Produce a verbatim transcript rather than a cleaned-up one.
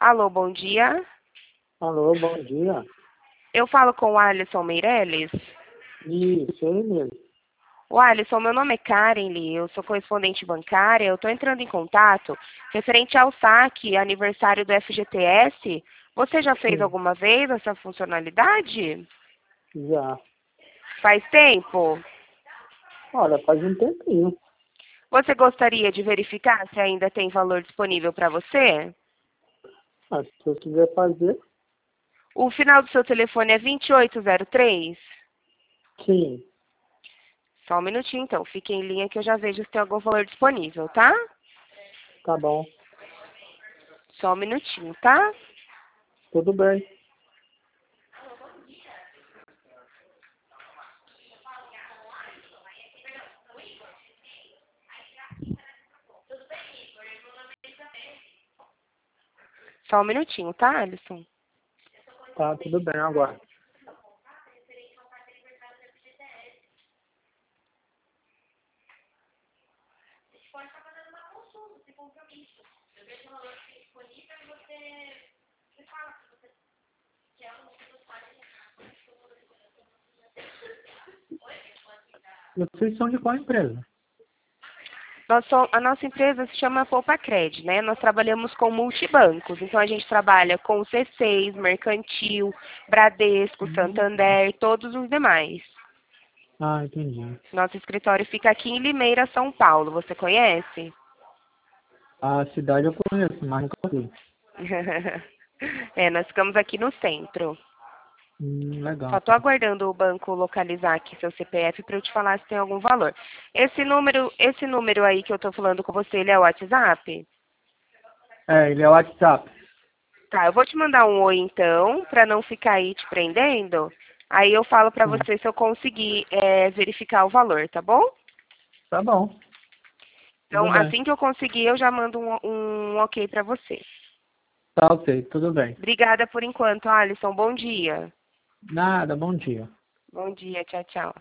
Alô, bom dia. Alô, bom dia. Eu falo com o Alisson Meirelles. Isso, ele mesmo. O Alisson, meu nome é Karen Lee, eu sou correspondente bancária. Eu estou entrando em contato referente ao saque aniversário do F G T S. Você já fez Sim, alguma vez essa funcionalidade? já. Faz tempo? Olha, faz um tempinho. Você gostaria de verificar se ainda tem valor disponível para você? Mas se eu quiser fazer, O final do seu telefone é vinte e oito zero três? sim, Só um minutinho, então. Fique em linha que eu já vejo se tem algum valor disponível, tá? tá bom. Só um minutinho, tá? Tudo bem. Só um minutinho, tá, Alisson? Tá, tudo bem, agora. Vocês são de qual empresa? Nós som- a nossa empresa se chama Poupacred, né? Nós trabalhamos com multibancos. Então, a gente trabalha com o C seis, Mercantil, Bradesco, Hum. Santander, todos os demais. Ah, entendi. Nosso escritório fica aqui em Limeira, São Paulo. Você conhece? A cidade eu conheço, mas nunca fui. É, nós ficamos aqui no centro. Hum, Só legal. estou aguardando o banco localizar aqui seu C P F para eu te falar se tem algum valor. Esse número, esse número aí que eu estou falando com você, ele é o WhatsApp? É, ele é o WhatsApp. Tá, eu vou te mandar um oi então, para não ficar aí te prendendo. Aí eu falo para Sim. você se eu conseguir é, verificar o valor, tá bom? Tá bom, tudo Então, bem. assim que eu conseguir, eu já mando um, um ok para você. Tá ok, tudo bem. Obrigada por enquanto, Alisson. Bom dia. Nada, bom dia. Bom dia, tchau, tchau.